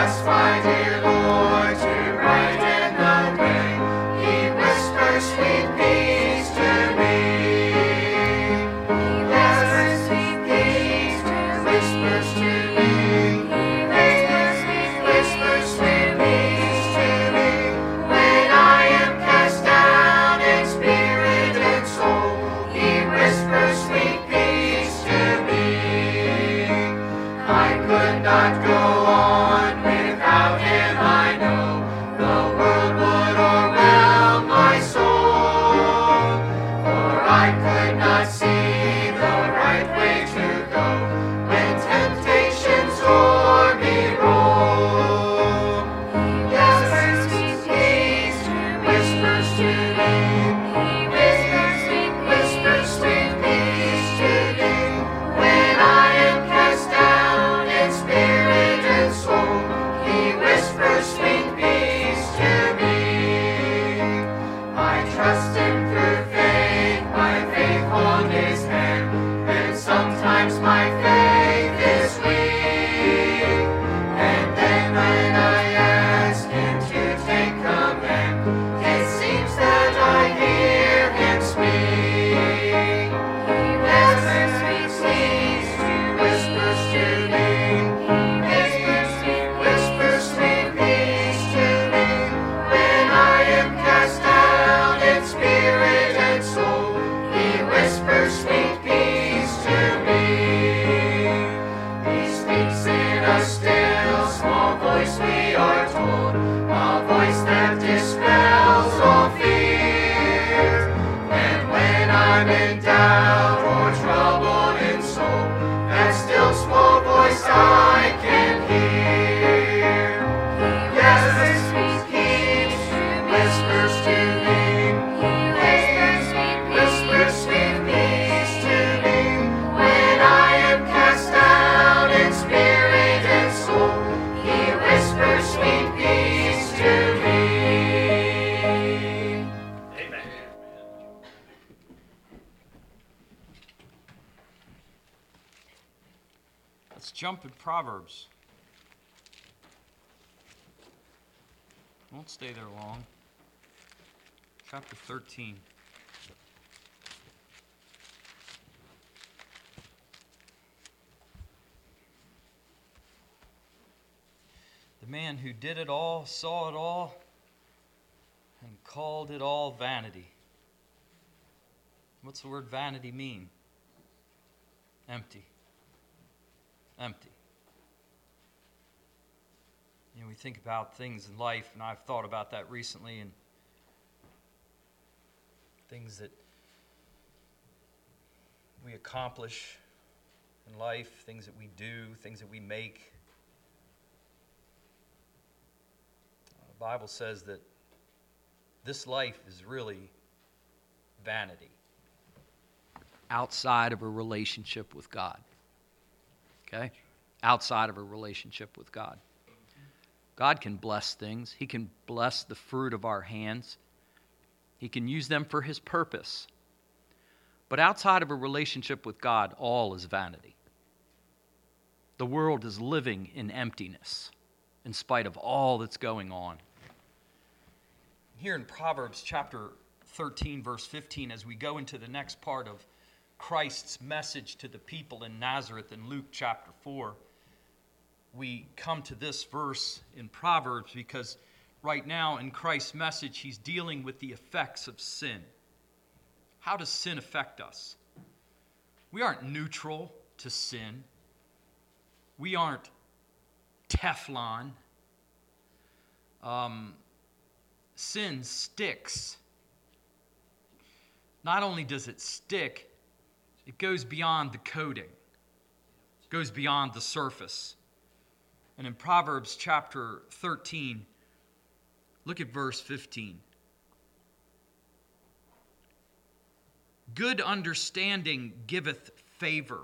Jump in Proverbs. Won't stay there long. Chapter 13. The man who did it all, saw it all, and called it all vanity. What's the word vanity mean? Empty. Empty. You know, we think about things in life, and I've thought about that recently, and things that we accomplish in life, things that we do, things that we make. The Bible says that this life is really vanity outside of a relationship with God. Okay? Outside of a relationship with God. God can bless things. He can bless the fruit of our hands. He can use them for His purpose. But outside of a relationship with God, all is vanity. The world is living in emptiness in spite of all that's going on. Here in Proverbs chapter 13, verse 15, as we go into the next part of Christ's message to the people in Nazareth in Luke chapter 4, we come to this verse in Proverbs because right now in Christ's message, He's dealing with the effects of sin. How does sin affect us? We aren't neutral to sin. We aren't Teflon. Sin sticks. Not only does it stick, it goes beyond the coating. It goes beyond the surface. And in Proverbs chapter 13, look at verse 15. Good understanding giveth favor.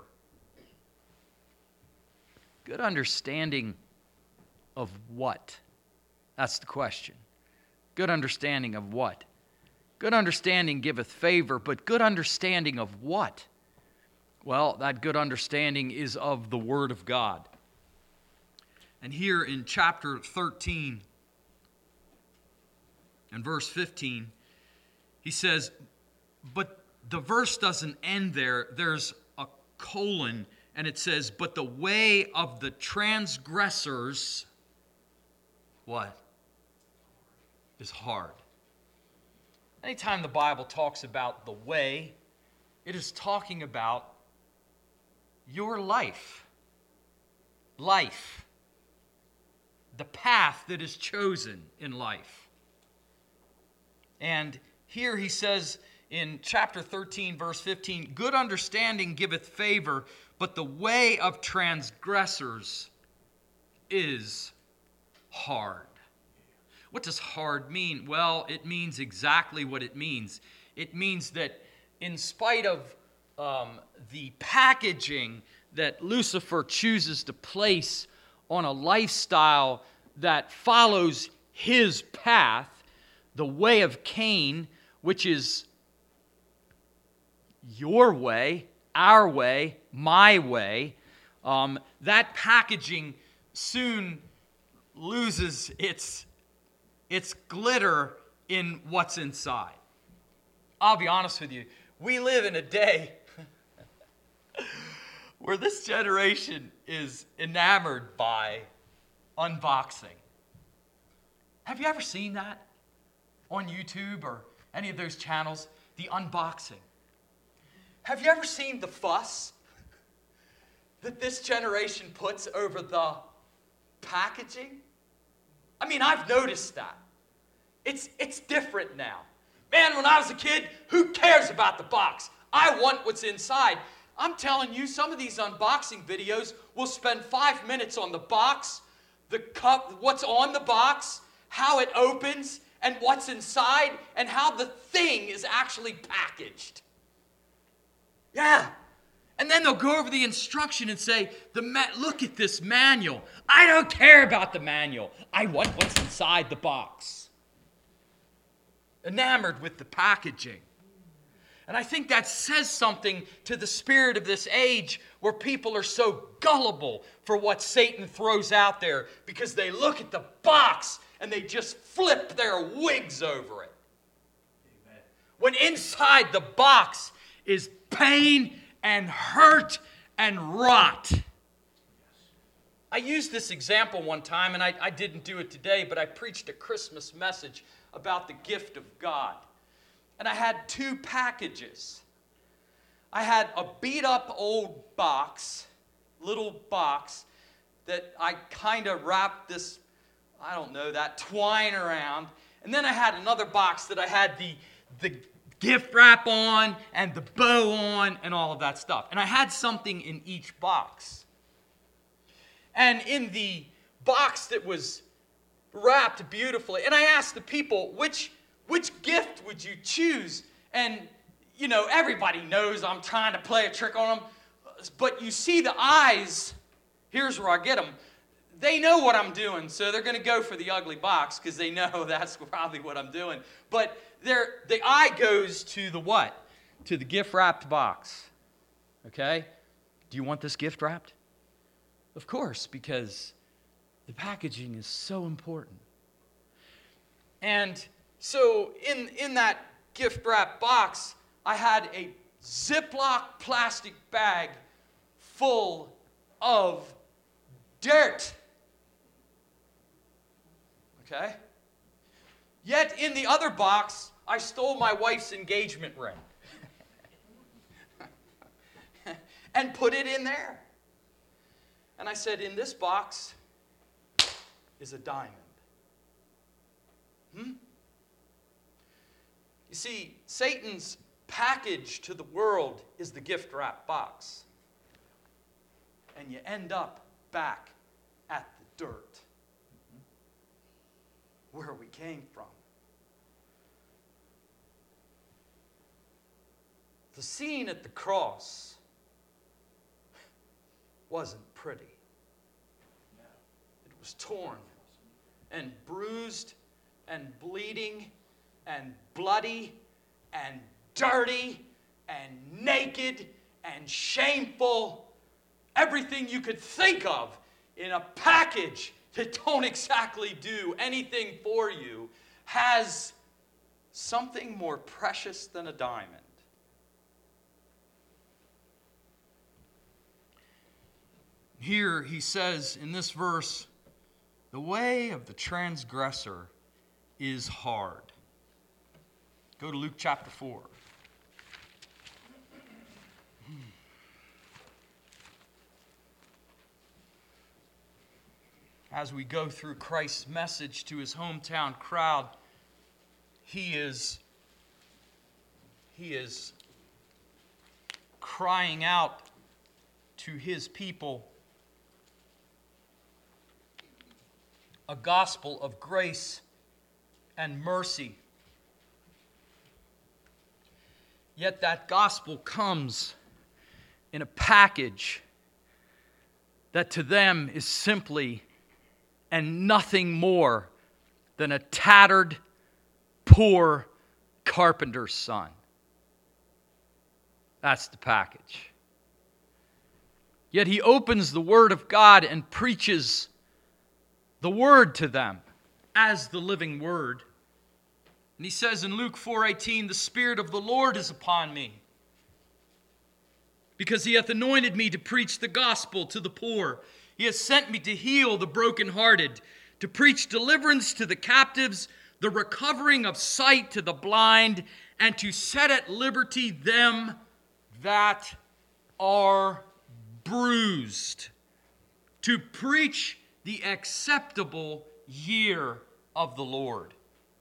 Good understanding of what? That's the question. Good understanding of what? Good understanding giveth favor, but good understanding of what? Well, that good understanding is of the Word of God. And here in chapter 13 and verse 15, he says, but the verse doesn't end there. There's a colon, and it says, but the way of the transgressors, what? Is hard. Anytime the Bible talks about the way, it is talking about your life. Life. The path that is chosen in life. And here he says in chapter 13, verse 15, good understanding giveth favor, but the way of transgressors is hard. What does hard mean? Well, it means exactly what it means. It means that in spite of the packaging that Lucifer chooses to place on a lifestyle that follows his path, the way of Cain, which is your way, our way, my way, that packaging soon loses its glitter in what's inside. I'll be honest with you. We live in a day where this generation is enamored by unboxing. Have you ever seen that on YouTube or any of those channels? The unboxing. Have you ever seen the fuss that this generation puts over the packaging? I mean, I've noticed that. It's different now. Man, when I was a kid, who cares about the box? I want what's inside. I'm telling you, some of these unboxing videos will spend 5 minutes on the box, the cup, what's on the box, how it opens, and what's inside, and how the thing is actually packaged. Yeah. And then they'll go over the instruction and say, look at this manual. I don't care about the manual. I want what's inside the box. Enamored with the packaging. And I think that says something to the spirit of this age where people are so gullible for what Satan throws out there because they look at the box and they just flip their wigs over it. Amen. When inside the box is pain and hurt and rot. I used this example one time, and I didn't do it today, but I preached a Christmas message about the gift of God. And I had 2 packages. I had a beat-up old box, little box, that I kind of wrapped this, I don't know, that twine around. And then I had another box that I had the gift wrap on and the bow on and all of that stuff. And I had something in each box. And in the box that was wrapped beautifully, and I asked the people, which gift would you choose? And, you know, everybody knows I'm trying to play a trick on them. But you see the eyes, here's where I get them. They know what I'm doing, so they're going to go for the ugly box because they know that's probably what I'm doing. But the eye goes to the what? To the gift-wrapped box. Okay? Do you want this gift wrapped? Of course, because the packaging is so important. And so in that gift-wrapped box, I had a Ziploc plastic bag full of dirt. Okay? Yet in the other box, I stole my wife's engagement ring and put it in there. And I said, in this box is a diamond. You see, Satan's package to the world is the gift wrap box. And you end up back at the dirt where we came from. The scene at the cross wasn't pretty. It was torn and bruised and bleeding and bloody and dirty and naked and shameful. Everything you could think of in a package that don't exactly do anything for you has something more precious than a diamond. Here he says in this verse, the way of the transgressor is hard. Go to Luke chapter 4. As we go through Christ's message to his hometown crowd, he is crying out to his people a gospel of grace and mercy. Yet that gospel comes in a package that to them is simply and nothing more than a tattered, poor carpenter's son. That's the package. Yet he opens the Word of God and preaches the Word to them as the living Word. And he says in Luke 4:18, the Spirit of the Lord is upon me, because he hath anointed me to preach the gospel to the poor. He has sent me to heal the brokenhearted, to preach deliverance to the captives, the recovering of sight to the blind, and to set at liberty them that are bruised, to preach the acceptable year of the Lord.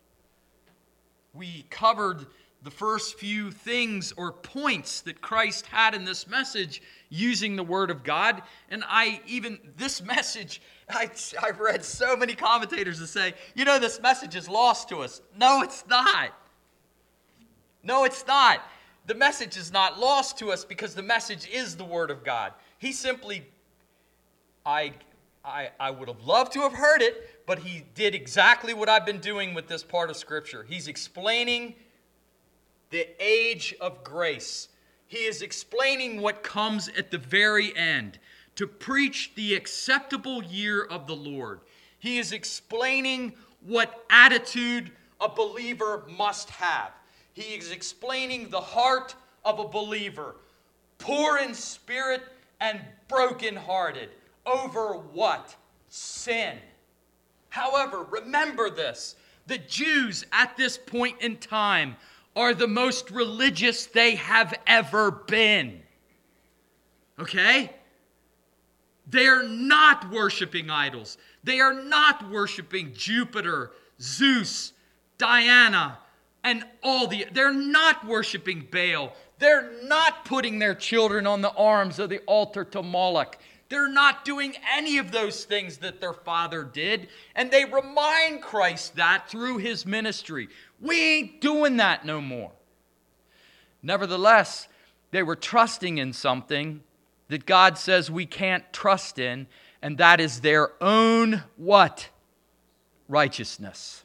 We covered the first few things or points that Christ had in this message using the Word of God. And this message, I read so many commentators that say, this message is lost to us. No, it's not. No, it's not. The message is not lost to us because the message is the Word of God. He simply, I would have loved to have heard it, but he did exactly what I've been doing with this part of Scripture. He's explaining the age of grace. He is explaining what comes at the very end, to preach the acceptable year of the Lord. He is explaining what attitude a believer must have. He is explaining the heart of a believer, poor in spirit and brokenhearted. Over what? Sin. However, remember this. The Jews at this point in time are the most religious they have ever been. Okay? They are not worshiping idols. They are not worshiping Jupiter, Zeus, Diana, and they're not worshiping Baal. They're not putting their children on the arms of the altar to Moloch. They're not doing any of those things that their father did. And they remind Christ that through his ministry. We ain't doing that no more. Nevertheless, they were trusting in something that God says we can't trust in, and that is their own what? Righteousness.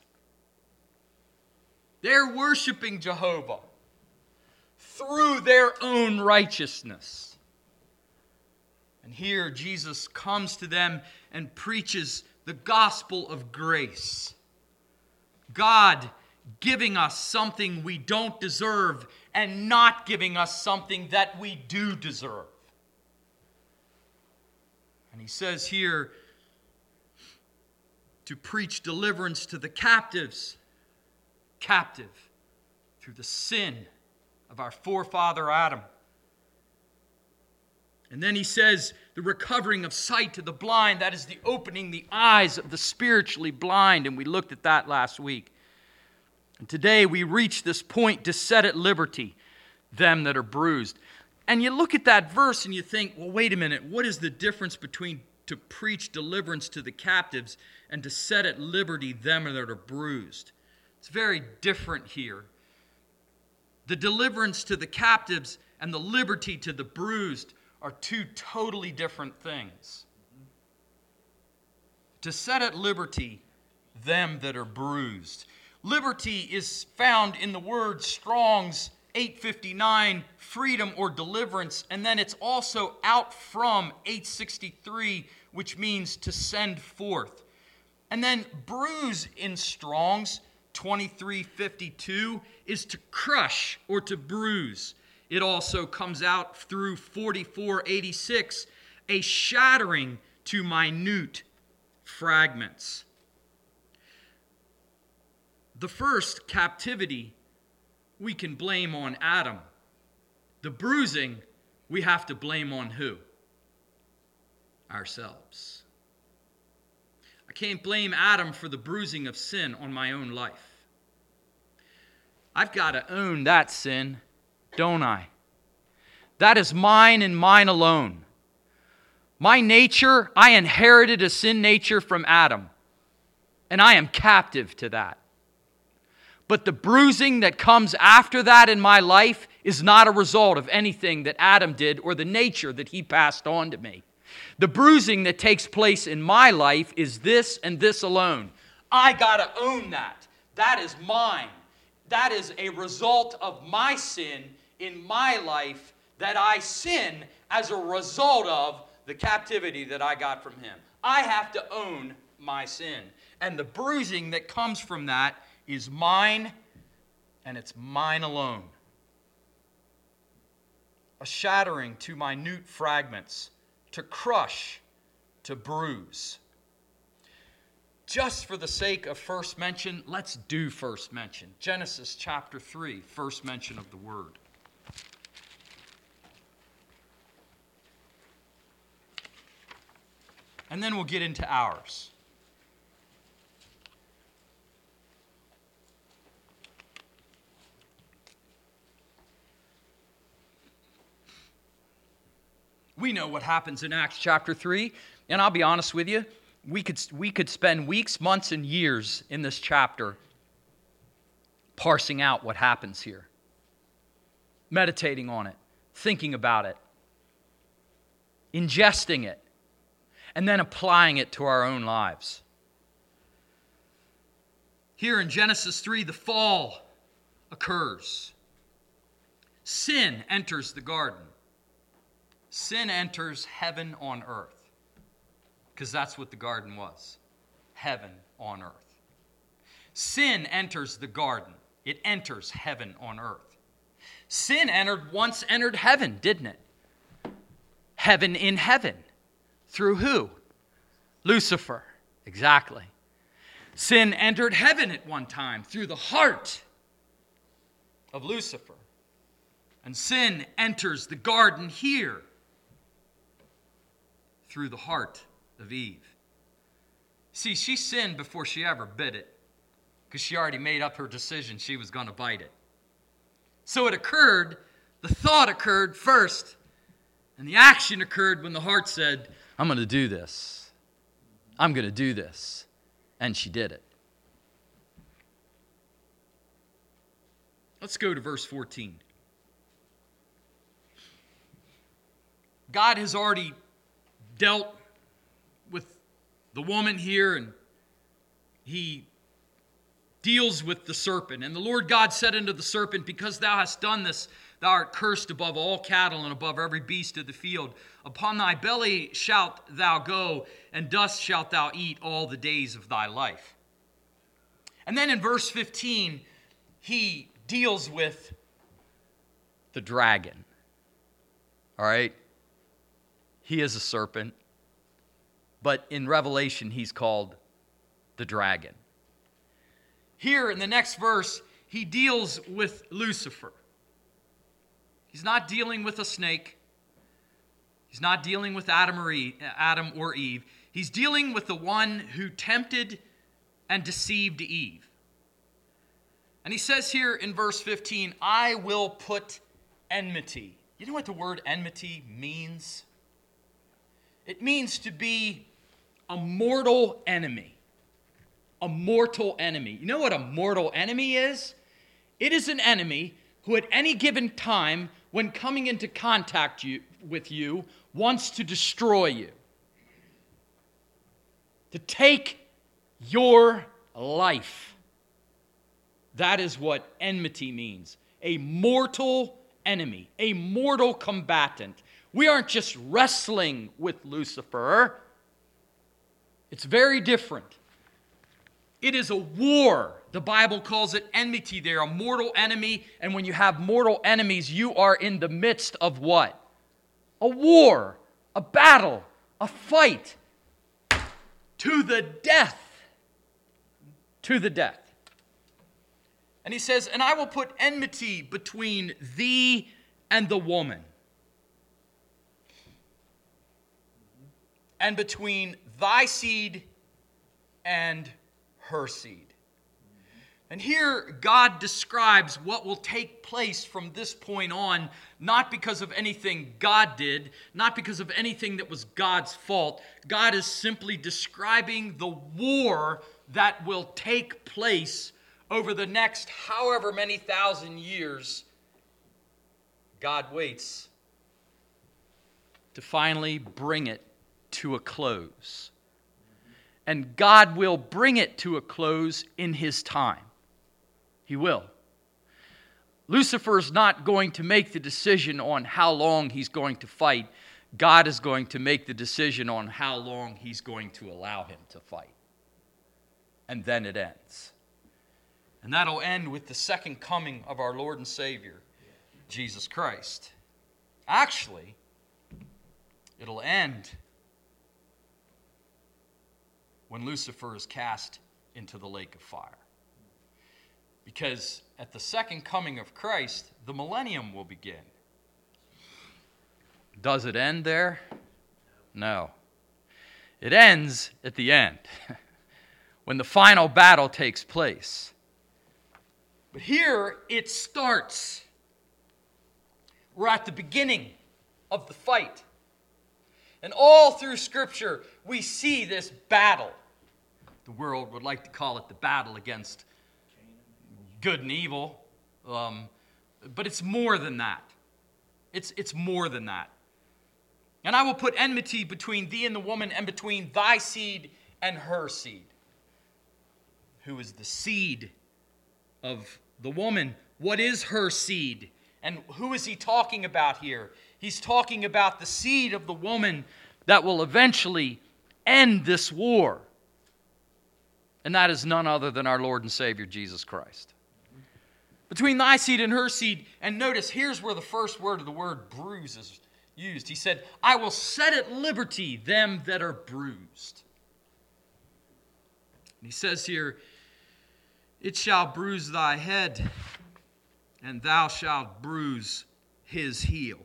They're worshiping Jehovah through their own righteousness. And here Jesus comes to them and preaches the gospel of grace. God giving us something we don't deserve and not giving us something that we do deserve. And he says here to preach deliverance to the captive through the sin of our forefather Adam. And then he says the recovering of sight to the blind, that is the opening the eyes of the spiritually blind, and we looked at that last week. And today we reach this point to set at liberty them that are bruised. And you look at that verse and you think, well, wait a minute, what is the difference between to preach deliverance to the captives and to set at liberty them that are bruised? It's very different here. The deliverance to the captives and the liberty to the bruised are two totally different things. To set at liberty them that are bruised. Liberty is found in the word Strong's 859, freedom or deliverance, and then it's also out from 863, which means to send forth. And then bruise in Strong's 2352 is to crush or to bruise. It also comes out through 4486, a shattering to minute fragments. The first captivity we can blame on Adam. The bruising we have to blame on who? Ourselves. I can't blame Adam for the bruising of sin on my own life. I've got to own that sin, don't I? That is mine and mine alone. My nature, I inherited a sin nature from Adam, and I am captive to that. But the bruising that comes after that in my life is not a result of anything that Adam did or the nature that he passed on to me. The bruising that takes place in my life is this and this alone. I got to own that. That is mine. That is a result of my sin in my life that I sin as a result of the captivity that I got from him. I have to own my sin. And the bruising that comes from that is mine, and it's mine alone. A shattering to minute fragments, to crush, to bruise. Just for the sake of first mention, let's do first mention. Genesis chapter 3, first mention of the word. And then we'll get into ours. We know what happens in Acts chapter 3, and I'll be honest with you, we could spend weeks, months, and years in this chapter parsing out what happens here, meditating on it, thinking about it, ingesting it, and then applying it to our own lives. Here in Genesis 3, the fall occurs. Sin enters the garden. Sin enters heaven on earth, because that's what the garden was, heaven on earth. Sin enters the garden. It enters heaven on earth. Sin once entered heaven, didn't it? Heaven in heaven. Through who? Lucifer. Exactly. Sin entered heaven at one time through the heart of Lucifer. And sin enters the garden here through the heart of Eve. See, she sinned before she ever bit it, because she already made up her decision she was going to bite it. So it occurred, the thought occurred first, and the action occurred when the heart said, I'm going to do this. I'm going to do this. And she did it. Let's go to verse 14. God has already dealt with the woman here, and he deals with the serpent. And the Lord God said unto the serpent, because thou hast done this, thou art cursed above all cattle and above every beast of the field. Upon thy belly shalt thou go, and dust shalt thou eat all the days of thy life. And then in verse 15, he deals with the dragon. All right? He is a serpent, but in Revelation, he's called the dragon. Here in the next verse, he deals with Lucifer. He's not dealing with a snake. He's not dealing with Adam or Eve. He's dealing with the one who tempted and deceived Eve. And he says here in verse 15, I will put enmity. You know what the word enmity means? It means to be a mortal enemy. A mortal enemy. You know what a mortal enemy is? It is an enemy who at any given time, when coming into contact with you, wants to destroy you. To take your life. That is what enmity means. A mortal enemy. A mortal combatant. We aren't just wrestling with Lucifer. It's very different. It is a war. The Bible calls it enmity there, a mortal enemy. And when you have mortal enemies, you are in the midst of what? A war, a battle, a fight. To the death. To the death. And he says, and I will put enmity between thee and the woman, and between thy seed and her seed. And here God describes what will take place from this point on, not because of anything God did, not because of anything that was God's fault. God is simply describing the war that will take place over the next however many thousand years. God waits to finally bring it to a close. And God will bring it to a close in His time. He will. Lucifer is not going to make the decision on how long he's going to fight. God is going to make the decision on how long He's going to allow him to fight. And then it ends. And that'll end with the second coming of our Lord and Savior, Jesus Christ. Actually, it'll end when Lucifer is cast into the lake of fire. Because at the second coming of Christ, the millennium will begin. Does it end there? No. It ends at the end, when the final battle takes place. But here it starts. We're at the beginning of the fight. And all through Scripture, we see this battle. The world would like to call it the battle against good and evil. But it's more than that. It's more than that. And I will put enmity between thee and the woman, and between thy seed and her seed. Who is the seed of the woman? What is her seed? And who is he talking about here? He's talking about the seed of the woman that will eventually end this war. And that is none other than our Lord and Savior, Jesus Christ. Between thy seed and her seed. And notice, here's where the first word of the word bruise is used. He said, I will set at liberty them that are bruised. And he says here, it shall bruise thy head, and thou shalt bruise his heel.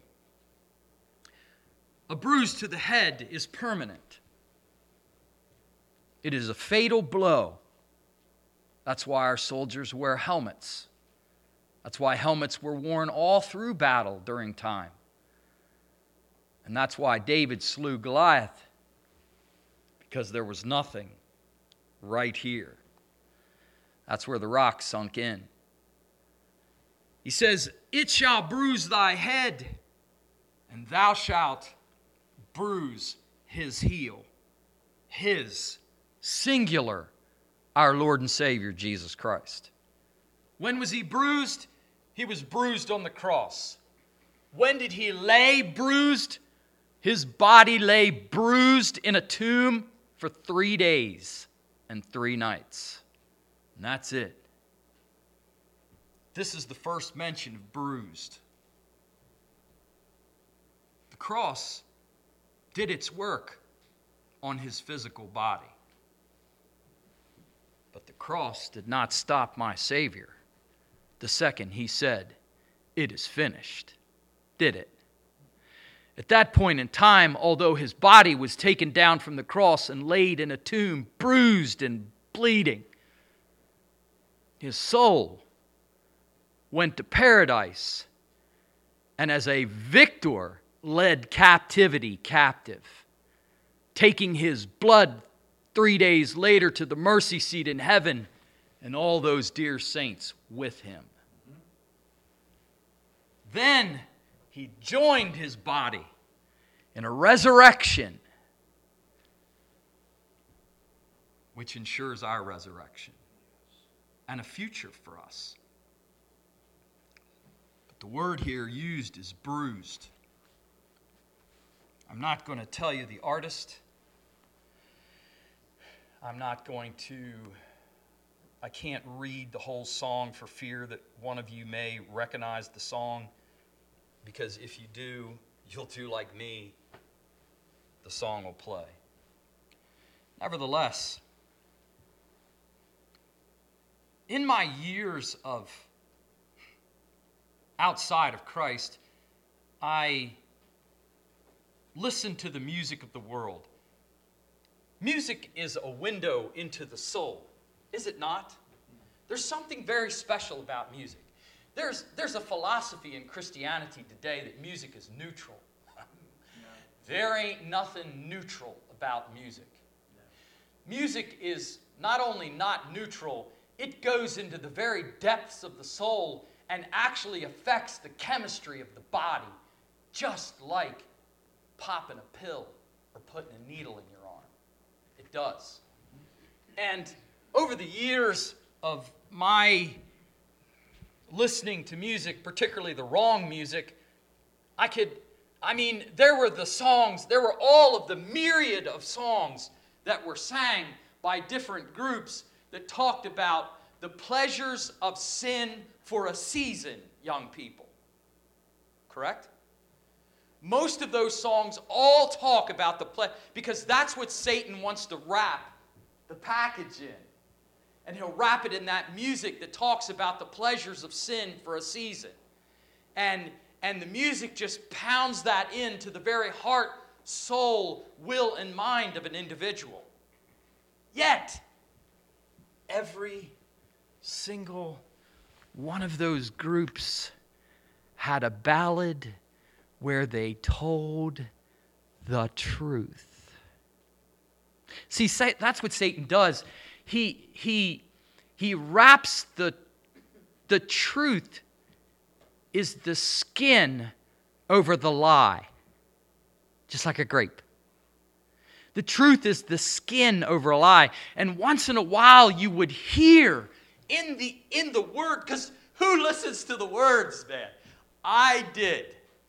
A bruise to the head is permanent. It is a fatal blow. That's why our soldiers wear helmets. That's why helmets were worn all through battle during time. And that's why David slew Goliath, because there was nothing right here. That's where the rock sunk in. He says, it shall bruise thy head, and thou shalt bruise his heel. His, singular, our Lord and Savior, Jesus Christ. When was he bruised? He was bruised on the cross. When did he lay bruised? His body lay bruised in a tomb for 3 days and 3 nights. And that's it. This is the first mention of bruised. The cross did its work on his physical body. But the cross did not stop my Savior the second he said, it is finished. Did it? At that point in time, although his body was taken down from the cross and laid in a tomb, bruised and bleeding, his soul went to paradise, and as a victor led captivity captive, taking his blood 3 days later to the mercy seat in heaven, and all those dear saints with him. Then he joined his body in a resurrection, which ensures our resurrection and a future for us. But the word here used is bruised. I'm not going to tell you the artist. I'm not going to I can't read the whole song for fear that one of you may recognize the song, because if you do, you'll do like me. The song will play. Nevertheless, in my years of outside of Christ, I listened to the music of the world. Music is a window into the soul, is it not? There's something very special about music. There's a philosophy in Christianity today that music is neutral. There ain't nothing neutral about music. Music is not only not neutral, it goes into the very depths of the soul and actually affects the chemistry of the body, just like popping a pill or putting a needle in your arm. It does. And over the years of my listening to music, particularly the wrong music, there were the songs, there were all of the myriad of songs that were sang by different groups that talked about the pleasures of sin for a season, young people. Correct? Most of those songs all talk about because that's what Satan wants to wrap the package in. And he'll wrap it in that music that talks about the pleasures of sin for a season. And the music just pounds that into the very heart, soul, will, and mind of an individual. Yet, every single one of those groups had a ballad where they told the truth. See, that's what Satan does. He wraps the truth is the skin over the lie, just like a grape. The truth is the skin over a lie. And once in a while you would hear in the word, because who listens to the words, man? I did.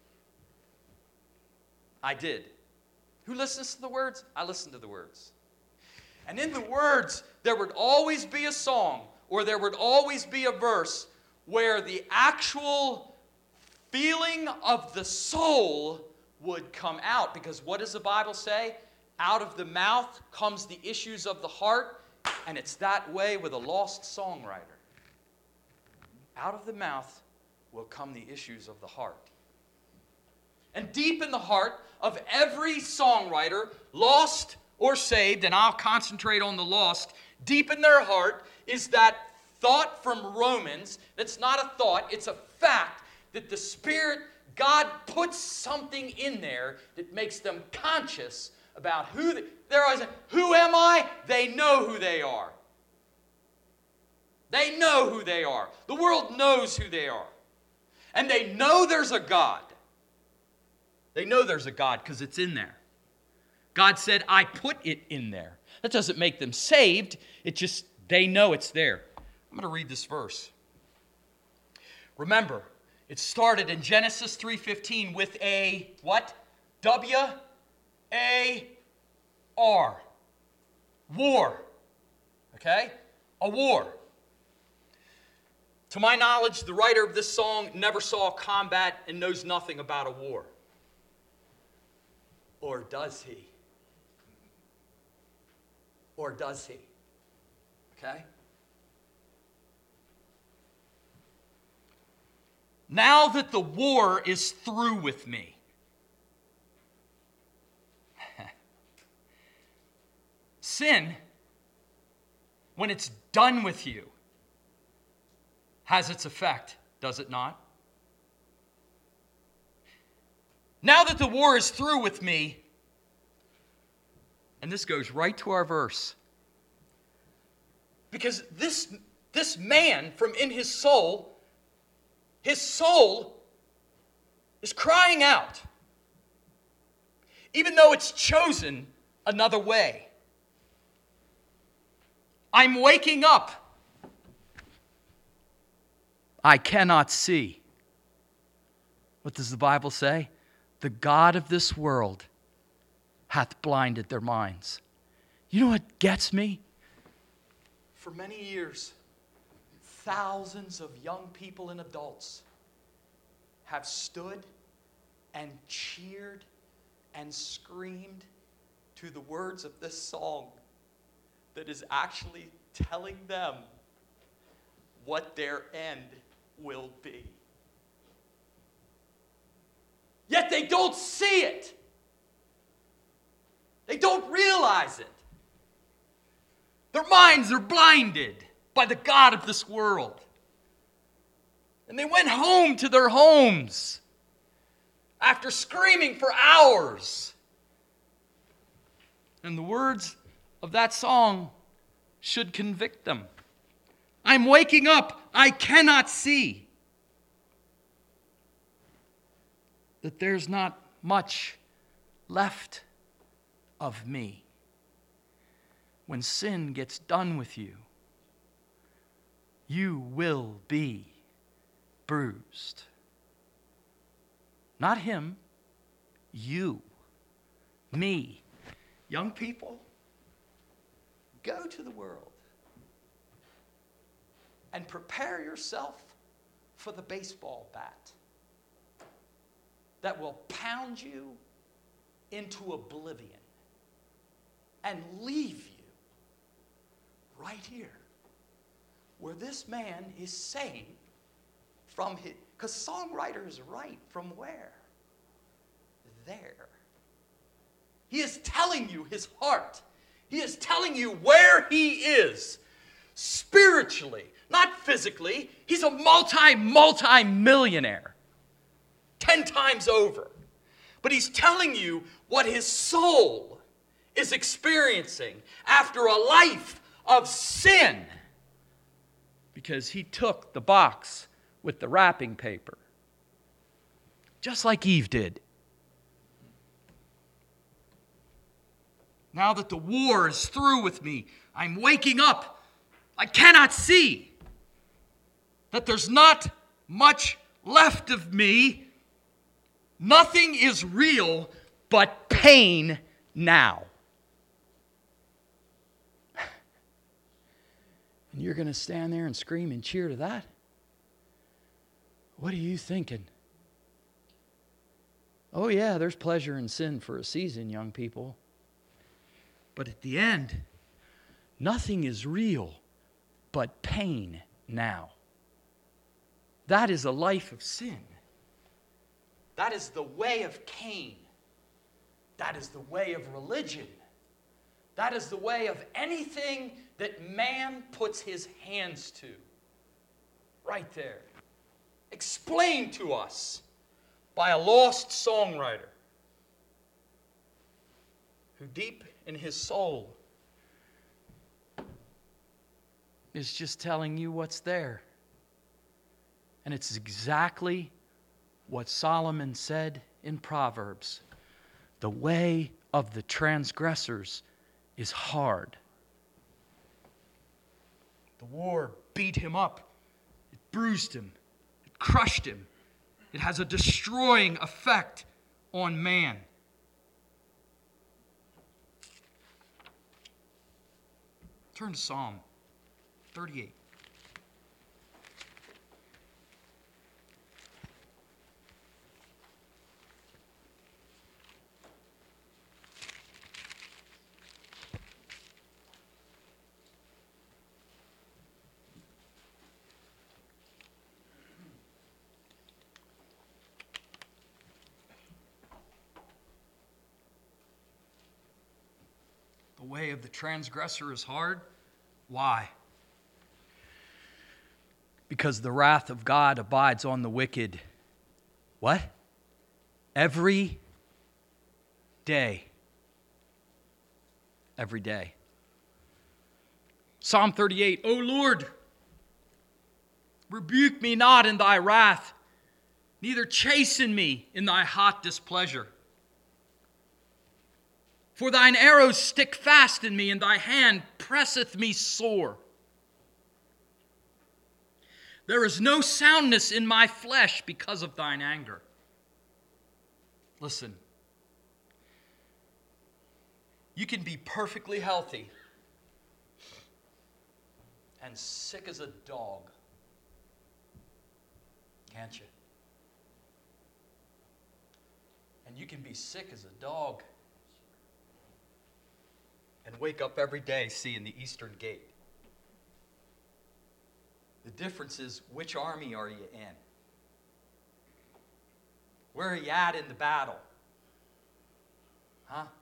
Who listens to the words? I listen to the words. And in the words, there would always be a song, or there would always be a verse where the actual feeling of the soul would come out. Because what does the Bible say? Out of the mouth comes the issues of the heart, and it's that way with a lost songwriter. Out of the mouth will come the issues of the heart. And deep in the heart of every songwriter, lost or saved, and I'll concentrate on the lost, deep in their heart is that thought from Romans. That's not a thought, it's a fact that the Spirit, God puts something in there that makes them conscious about they're always like, who am I? They know who they are. They know who they are. The world knows who they are. And they know there's a God. They know there's a God because it's in there. God said, I put it in there. That doesn't make them saved. It just, they know it's there. I'm going to read this verse. Remember, it started in Genesis 3:15 with a what? W-A-R. War. Okay? A war. To my knowledge, the writer of this song never saw combat and knows nothing about a war. Or does he? Or does he? Okay? Now that the war is through with me. Sin, when it's done with you, has its effect, does it not? Now that the war is through with me, and this goes right to our verse, because this man from in his soul is crying out, even though it's chosen another way. I'm waking up. I cannot see. What does the Bible say? The God of this world hath blinded their minds. You know what gets me? For many years, thousands of young people and adults have stood and cheered and screamed to the words of this song that is actually telling them what their end will be. Yet they don't see it. They don't realize it. Their minds are blinded by the God of this world. And they went home to their homes after screaming for hours. And the words of that song should convict them. I'm waking up, I cannot see that there's not much left of me. When sin gets done with you, you will be bruised. Not him, you, me. Young people, go to the world and prepare yourself for the baseball bat that will pound you into oblivion and leave you right here where this man is saying from his, because songwriters write from where? There. He is telling you his heart. He is telling you where he is spiritually, not physically. He's a multi-millionaire 10 times over. But he's telling you what his soul is experiencing after a life of sin. Because he took the box with the wrapping paper, just like Eve did. Now that the war is through with me, I'm waking up. I cannot see that there's not much left of me. Nothing is real but pain now. And you're going to stand there and scream and cheer to that? What are you thinking? Oh yeah, there's pleasure in sin for a season, young people. But at the end, nothing is real but pain now. That is a life of sin. That is the way of Cain. That is the way of religion. That is the way of anything that man puts his hands to. Right there. Explained to us by a lost songwriter who deep in his soul is just telling you what's there. And it's exactly what Solomon said in Proverbs. The way of the transgressors is hard. The war beat him up. It bruised him. It crushed him. It has a destroying effect on man. Turn to Psalm 38. The way of the transgressor is hard. Why? Because the wrath of God abides on the wicked. What? Every day. Every day. Psalm 38, O Lord, rebuke me not in thy wrath, neither chasten me in thy hot displeasure. For thine arrows stick fast in me, and thy hand presseth me sore. There is no soundness in my flesh because of thine anger. Listen, you can be perfectly healthy and sick as a dog can't you? And you can be sick as a dog and wake up every day seeing the Eastern Gate. The difference is, which army are you in? Where are you at in the battle? Huh?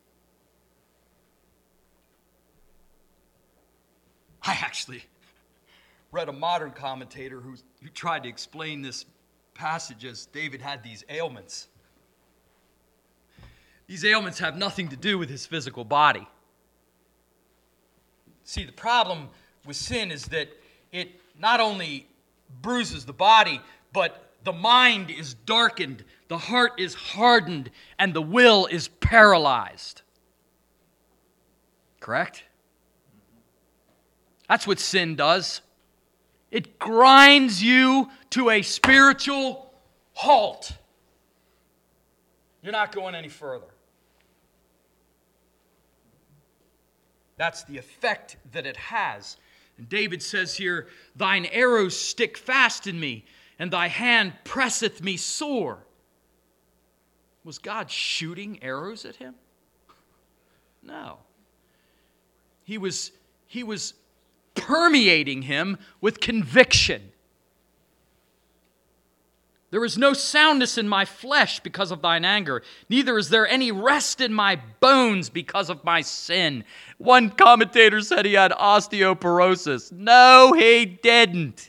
I actually read a modern commentator who tried to explain this passage as David had these ailments. These ailments have nothing to do with his physical body. See, the problem with sin is that it not only bruises the body, but the mind is darkened, the heart is hardened, and the will is paralyzed. Correct? That's what sin does. It grinds you to a spiritual halt. You're not going any further. That's the effect that it has. And David says here, thine arrows stick fast in me, and thy hand presseth me sore. Was God shooting arrows at him? No. He was permeating him with conviction. There is no soundness in my flesh because of thine anger, neither is there any rest in my bones because of my sin. One commentator said he had osteoporosis. No, he didn't.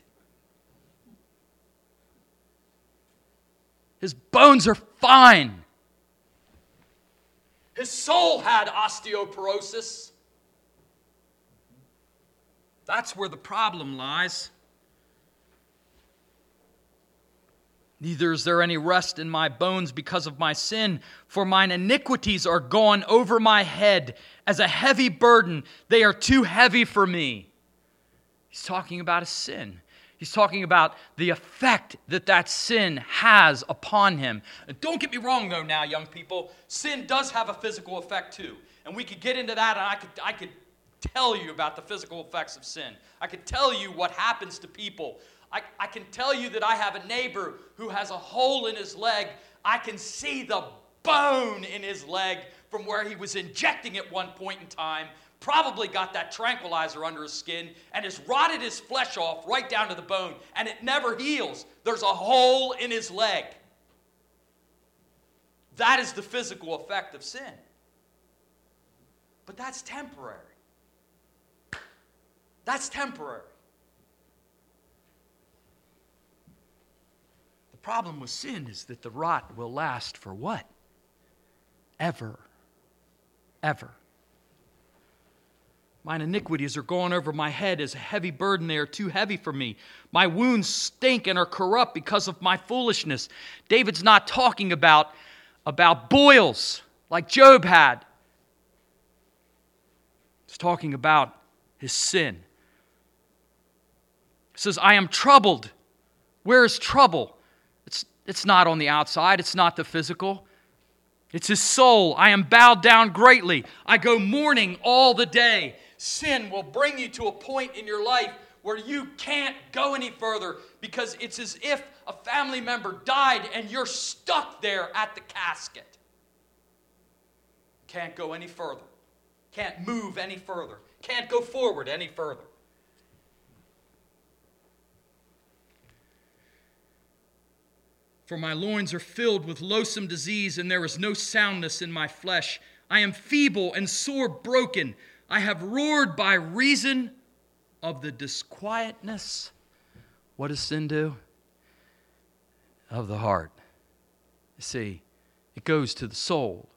His bones are fine. His soul had osteoporosis. That's where the problem lies. Neither is there any rest in my bones because of my sin, for mine iniquities are gone over my head as a heavy burden. They are too heavy for me. He's talking about his sin. He's talking about the effect that sin has upon him. And don't get me wrong, though, now, young people. Sin does have a physical effect, too. And we could get into that, and I could tell you about the physical effects of sin. I could tell you what happens to people. I can tell you that I have a neighbor who has a hole in his leg. I can see the bone in his leg from where he was injecting at one point in time, probably got that tranquilizer under his skin, and has rotted his flesh off right down to the bone, and it never heals. There's a hole in his leg. That is the physical effect of sin. But that's temporary. That's temporary. The problem with sin is that the rot will last for what? Ever. Ever. Mine iniquities are gone over my head as a heavy burden. They are too heavy for me. My wounds stink and are corrupt because of my foolishness. David's not talking about boils like Job had. He's talking about his sin. He says, I am troubled. Where is trouble? It's not on the outside. It's not the physical. It's his soul. I am bowed down greatly. I go mourning all the day. Sin will bring you to a point in your life where you can't go any further because it's as if a family member died and you're stuck there at the casket. Can't go any further. Can't move any further. Can't go forward any further. For my loins are filled with loathsome disease, and there is no soundness in my flesh. I am feeble and sore broken. I have roared by reason of the disquietness. What does sin do? Of the heart. You see, it goes to the soul.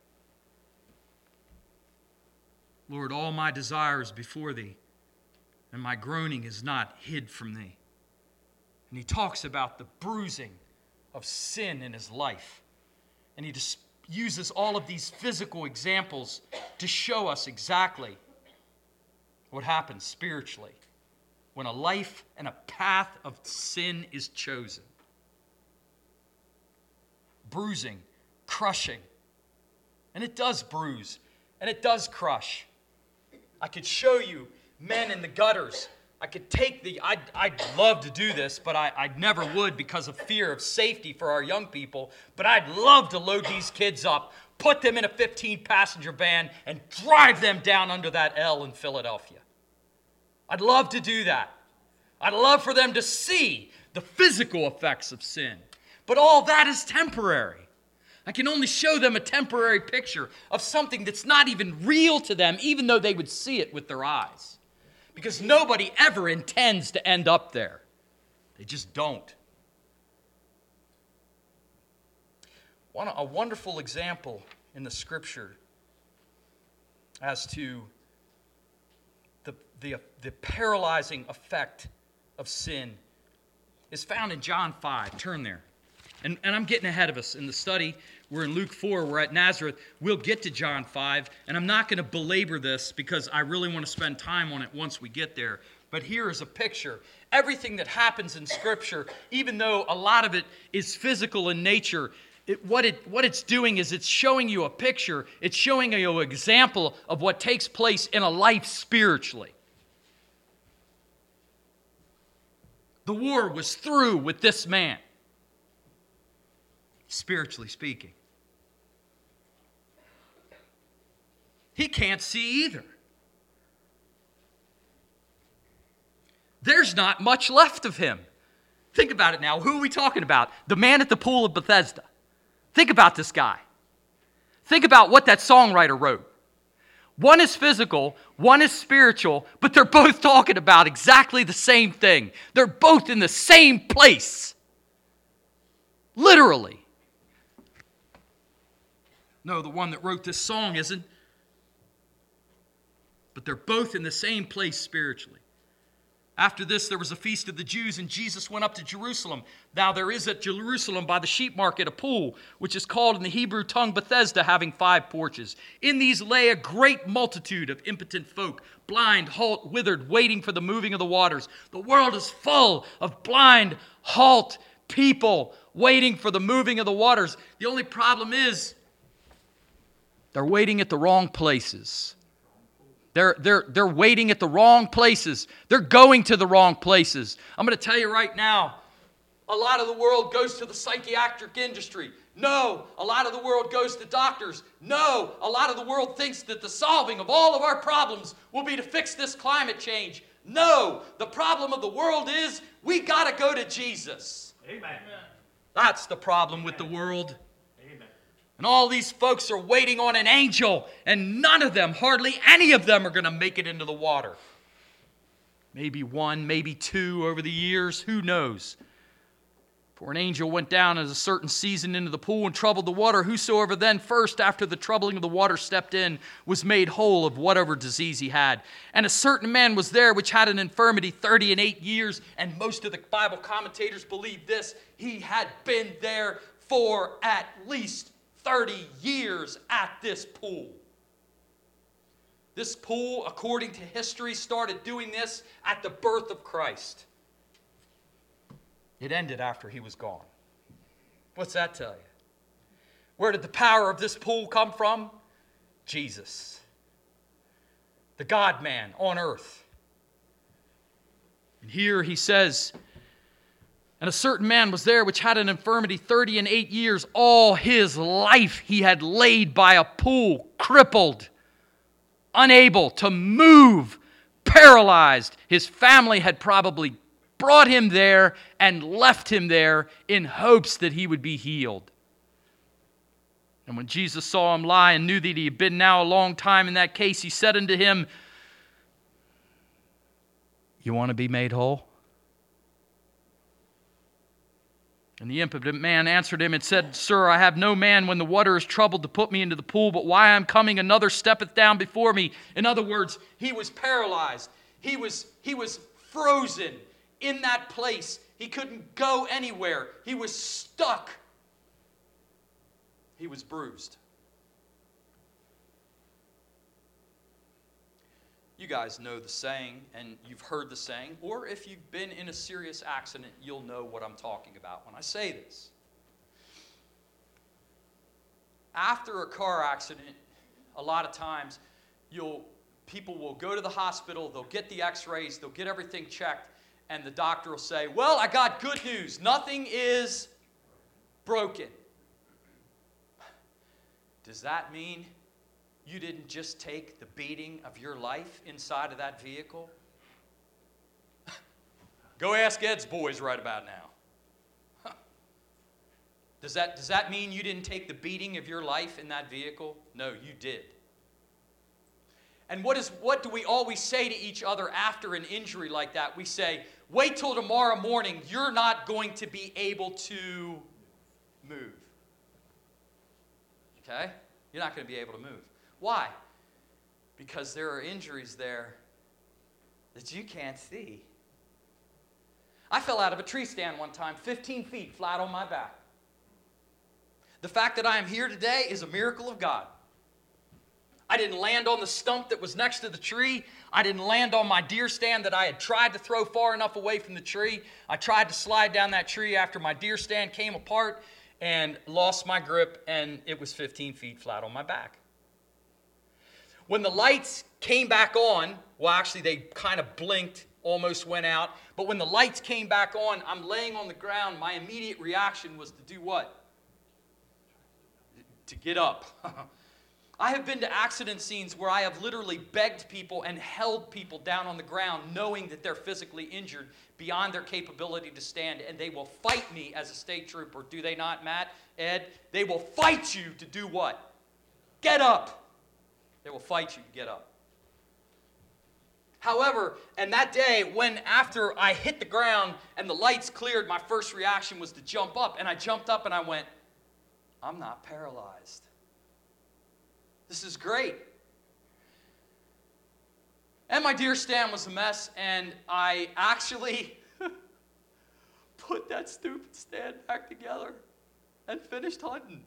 Lord, all my desires before thee, and my groaning is not hid from thee. And he talks about the bruising of sin in his life. And he just uses all of these physical examples to show us exactly what happens spiritually when a life and a path of sin is chosen. Bruising, crushing. And it does bruise, and it does crush. I could show you men in the gutters could take I'd love to do this, but I never would because of fear of safety for our young people. But I'd love to load these kids up, put them in a 15-passenger van, and drive them down under that L in Philadelphia. I'd love to do that. I'd love for them to see the physical effects of sin. But all that is temporary. I can only show them a temporary picture of something that's not even real to them, even though they would see it with their eyes. Because nobody ever intends to end up there. They just don't. A wonderful example in the Scripture as to the paralyzing effect of sin is found in John 5. Turn there. And I'm getting ahead of us in the study. We're in Luke 4. We're at Nazareth. We'll get to John 5. And I'm not going to belabor this because I really want to spend time on it once we get there. But here is a picture. Everything that happens in Scripture, even though a lot of it is physical in nature, what it's doing is it's showing you a picture. It's showing you an example of what takes place in a life spiritually. The war was through with this man, spiritually speaking. He can't see either. There's not much left of him. Think about it now. Who are we talking about? The man at the pool of Bethesda. Think about this guy. Think about what that songwriter wrote. One is physical, one is spiritual, but they're both talking about exactly the same thing. They're both in the same place. Literally. No, the one that wrote this song isn't. But they're both in the same place spiritually. After this, there was a feast of the Jews, and Jesus went up to Jerusalem. Now there is at Jerusalem by the sheep market a pool, which is called in the Hebrew tongue Bethesda, having 5 porches. In these lay a great multitude of impotent folk, blind, halt, withered, waiting for the moving of the waters. The world is full of blind, halt people waiting for the moving of the waters. The only problem is they're waiting at the wrong places. They're waiting at the wrong places. They're going to the wrong places. I'm going to tell you right now, a lot of the world goes to the psychiatric industry. No. A lot of the world goes to doctors. No. A lot of the world thinks that the solving of all of our problems will be to fix this climate change. No. The problem of the world is we got to go to Jesus. Amen. That's the problem with the world. And all these folks are waiting on an angel, and none of them, hardly any of them, are going to make it into the water. Maybe 1, maybe 2 over the years, who knows? For an angel went down at a certain season into the pool and troubled the water. Whosoever then first after the troubling of the water stepped in was made whole of whatever disease he had. And a certain man was there which had an infirmity 38 years, and most of the Bible commentators believe this. He had been there for at least 30 years at this pool. This pool, according to history, started doing this at the birth of Christ. It ended after he was gone. What's that tell you? Where did the power of this pool come from? Jesus, the God-man on earth. And here he says, and a certain man was there which had an infirmity 38 years. All his life he had laid by a pool, crippled, unable to move, paralyzed. His family had probably brought him there and left him there in hopes that he would be healed. And when Jesus saw him lie and knew that he had been now a long time in that case, he said unto him, "You want to be made whole?" And the impotent man answered him and said, "Sir, I have no man when the water is troubled to put me into the pool, but while I am coming, another steppeth down before me." In other words, he was paralyzed. He was frozen in that place. He couldn't go anywhere. He was stuck. He was bruised. You guys know the saying, and you've heard the saying, or if you've been in a serious accident, you'll know what I'm talking about when I say this. After a car accident, a lot of times people will go to the hospital, they'll get the x-rays, they'll get everything checked, and the doctor will say, well, I got good news. Nothing is broken. Does that mean you didn't just take the beating of your life inside of that vehicle? Go ask Ed's boys right about now. Huh. Does that mean you didn't take the beating of your life in that vehicle? No, you did. And what do we always say to each other after an injury like that? We say, wait till tomorrow morning, you're not going to be able to move. Okay? You're not going to be able to move. Why? Because there are injuries there that you can't see. I fell out of a tree stand one time, 15 feet flat on my back. The fact that I am here today is a miracle of God. I didn't land on the stump that was next to the tree. I didn't land on my deer stand that I had tried to throw far enough away from the tree. I tried to slide down that tree after my deer stand came apart and lost my grip, and it was 15 feet flat on my back. When the lights came back on, well, actually they kind of blinked, almost went out, but when the lights came back on, I'm laying on the ground. My immediate reaction was to do what? To get up. I have been to accident scenes where I have literally begged people and held people down on the ground knowing that they're physically injured beyond their capability to stand, and they will fight me as a state trooper. Do they not, Matt, Ed? They will fight you to do what? Get up. They will fight you to get up. However, and that day, when after I hit the ground and the lights cleared, my first reaction was to jump up. And I jumped up and I went, I'm not paralyzed. This is great. And my deer stand was a mess, and I actually put that stupid stand back together and finished hunting.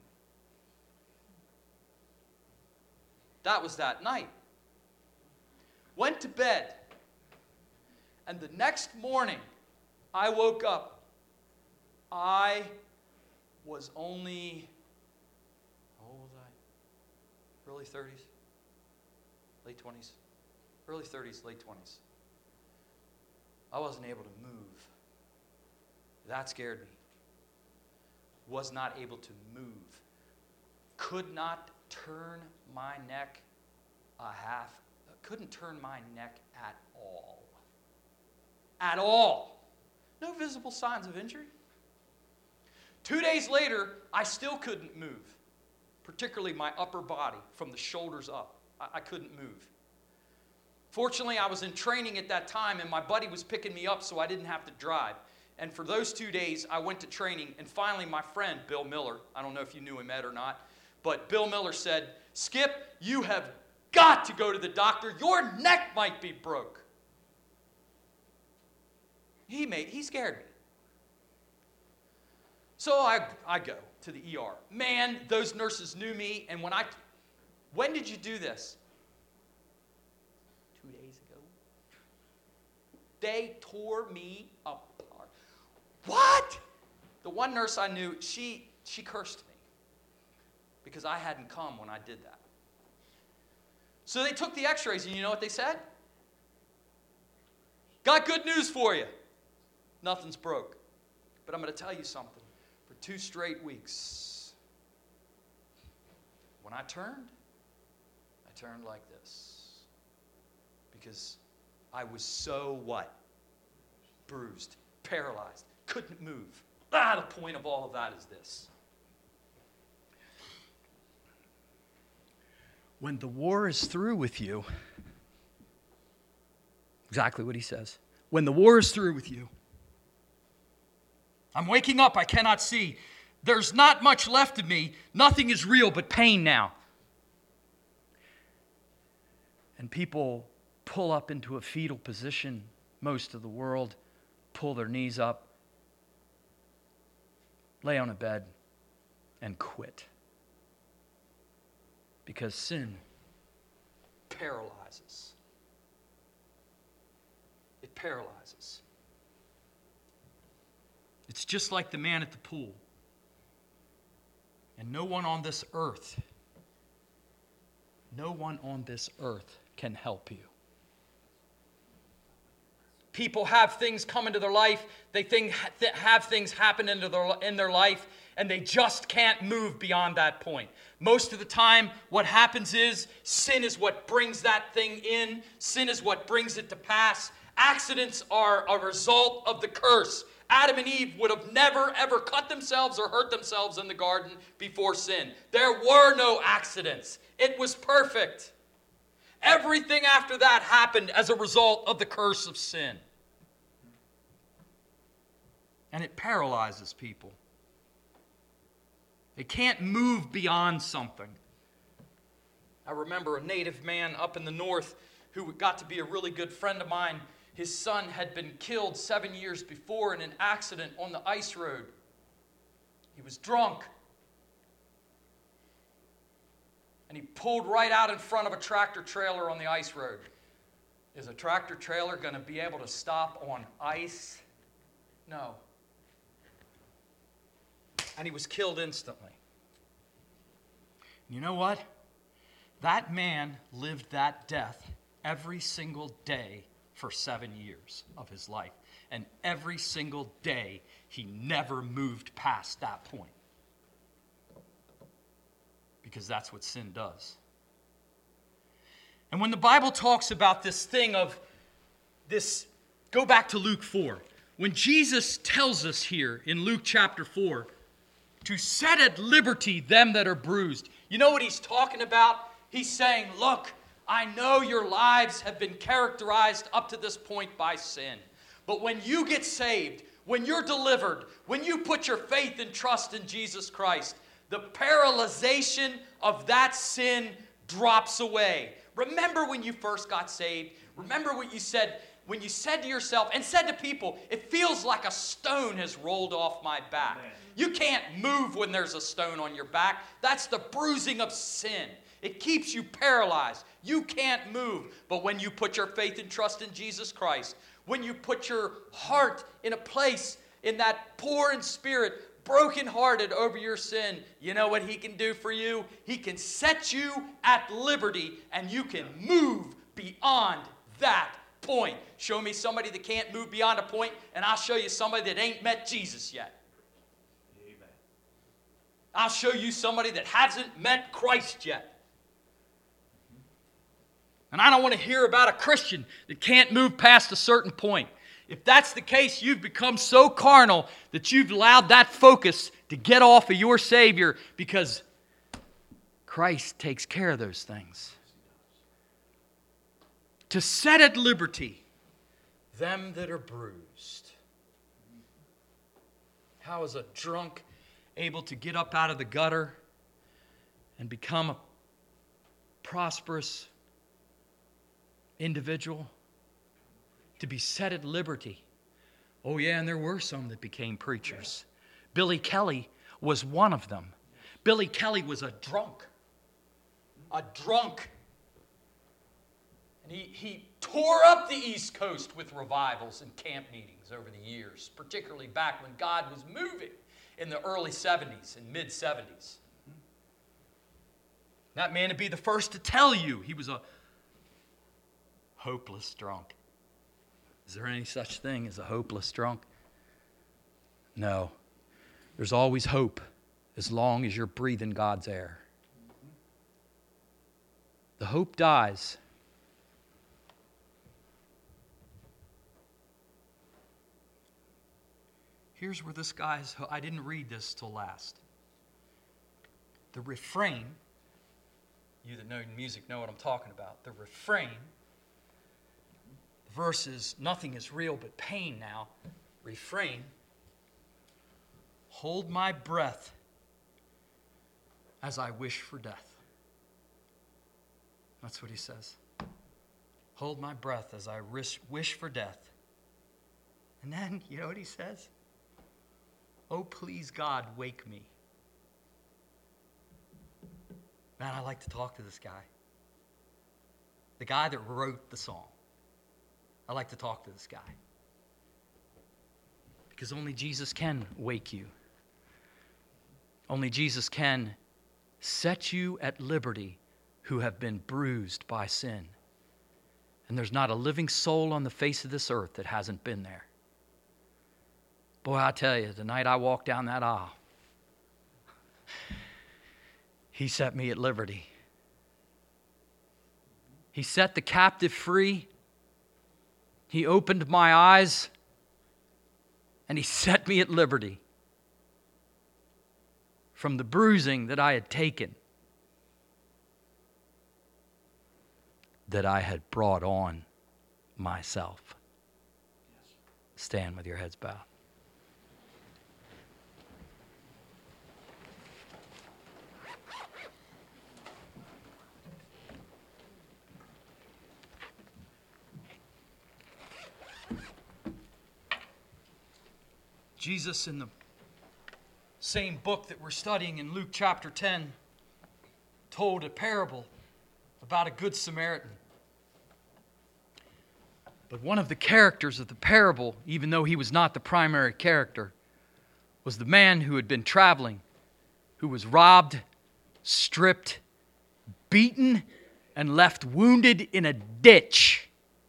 That was that night. Went to bed, and the next morning I woke up. I was only, how old was I? Early 30s, late 20s, early 30s, late 20s. I wasn't able to move. That scared me. Was not able to move. Could not turn my neck couldn't turn my neck at all. At all. No visible signs of injury. 2 days later, I still couldn't move, particularly my upper body from the shoulders up. I couldn't move. Fortunately, I was in training at that time, and my buddy was picking me up so I didn't have to drive. And for those 2 days, I went to training, and finally my friend, Bill Miller, I don't know if you knew him, Ed, or not, but Bill Miller said, Skip, you have got to go to the doctor. Your neck might be broke. He scared me. So I go to the ER. Man, those nurses knew me, and when did you do this? 2 days ago. They tore me apart. What? The one nurse I knew, she cursed me because I hadn't come when I did that. So they took the x-rays, and you know what they said? Got good news for you. Nothing's broke. But I'm going to tell you something. For 2 straight weeks, when I turned like this. Because I was so what? Bruised, paralyzed, couldn't move. The point of all of that is this. When the war is through with you, exactly what he says. When the war is through with you, I'm waking up, I cannot see. There's not much left of me. Nothing is real but pain now. And people pull up into a fetal position, most of the world, pull their knees up, lay on a bed, and quit. Because sin paralyzes. It paralyzes. It's just like the man at the pool. And no one on this earth can help you. People have things come into their life, have things happen in their life, and they just can't move beyond that point. Most of the time, what happens is sin is what brings that thing in. Sin is what brings it to pass. Accidents are a result of the curse. Adam and Eve would have never, ever cut themselves or hurt themselves in the garden before sin. There were no accidents. It was perfect. Everything after that happened as a result of the curse of sin. And it paralyzes people. They can't move beyond something. I remember a native man up in the north who got to be a really good friend of mine. His son had been killed 7 years before in an accident on the ice road. He was drunk. And he pulled right out in front of a tractor trailer on the ice road. Is a tractor trailer going to be able to stop on ice? No. And he was killed instantly. You know what? That man lived that death every single day for 7 years of his life. And every single day, he never moved past that point. Because that's what sin does. And when the Bible talks about this thing of this, go back to Luke 4. When Jesus tells us here in Luke chapter 4, to set at liberty them that are bruised. You know what he's talking about? He's saying, look, I know your lives have been characterized up to this point by sin. But when you get saved, when you're delivered, when you put your faith and trust in Jesus Christ, the paralyzation of that sin drops away. Remember when you first got saved? Remember what you said when you said to yourself and said to people, it feels like a stone has rolled off my back. Amen. You can't move when there's a stone on your back. That's the bruising of sin. It keeps you paralyzed. You can't move. But when you put your faith and trust in Jesus Christ, when you put your heart in a place in that poor in spirit, brokenhearted over your sin, you know what he can do for you? He can set you at liberty and you can move beyond that point. Show me somebody that can't move beyond a point, and I'll show you somebody that ain't met Jesus yet. Amen. I'll show you somebody that hasn't met Christ yet. And I don't want to hear about a Christian that can't move past a certain point. If that's the case, you've become so carnal that you've allowed that focus to get off of your Savior because Christ takes care of those things. To set at liberty them that are bruised. How is a drunk able to get up out of the gutter and become a prosperous individual? To be set at liberty. Oh yeah, and there were some that became preachers. Billy Kelly was one of them. Billy Kelly was a drunk. A drunk. And he tore up the East Coast with revivals and camp meetings over the years, particularly back when God was moving in the early 70s and mid-70s. That man would be the first to tell you he was a hopeless drunk. Is there any such thing as a hopeless drunk? No. There's always hope as long as you're breathing God's air. The hope dies. Here's where this guy's, I didn't read this till last. The refrain, you that know music know what I'm talking about. The refrain, the verse is, nothing is real but pain now. Refrain, hold my breath as I wish for death. That's what he says. Hold my breath as I wish for death. And then, you know what he says? Oh, please, God, wake me. Man, I like to talk to this guy. The guy that wrote the song. I like to talk to this guy. Because only Jesus can wake you. Only Jesus can set you at liberty who have been bruised by sin. And there's not a living soul on the face of this earth that hasn't been there. Boy, I tell you, the night I walked down that aisle, He set me at liberty. He set the captive free. He opened my eyes, and He set me at liberty from the bruising that I had taken, that I had brought on myself. Stand with your heads bowed. Jesus, in the same book that we're studying in Luke chapter 10, told a parable about a good Samaritan. But one of the characters of the parable, even though he was not the primary character, was the man who had been traveling, who was robbed, stripped, beaten, and left wounded in a ditch.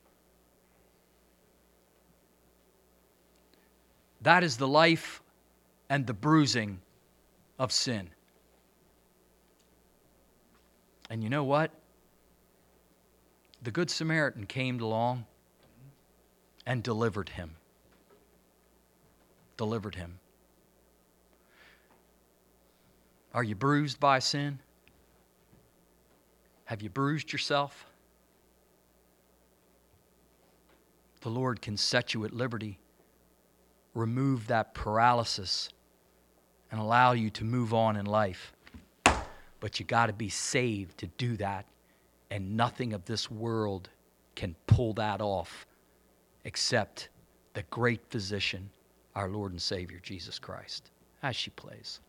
That is the life and the bruising of sin. And you know what? The Good Samaritan came along and delivered him. Delivered him. Are you bruised by sin? Have you bruised yourself? The Lord can set you at liberty, remove that paralysis, and allow you to move on in life. But you got to be saved to do that, and nothing of this world can pull that off except the great physician, our Lord and Savior, Jesus Christ. As she plays.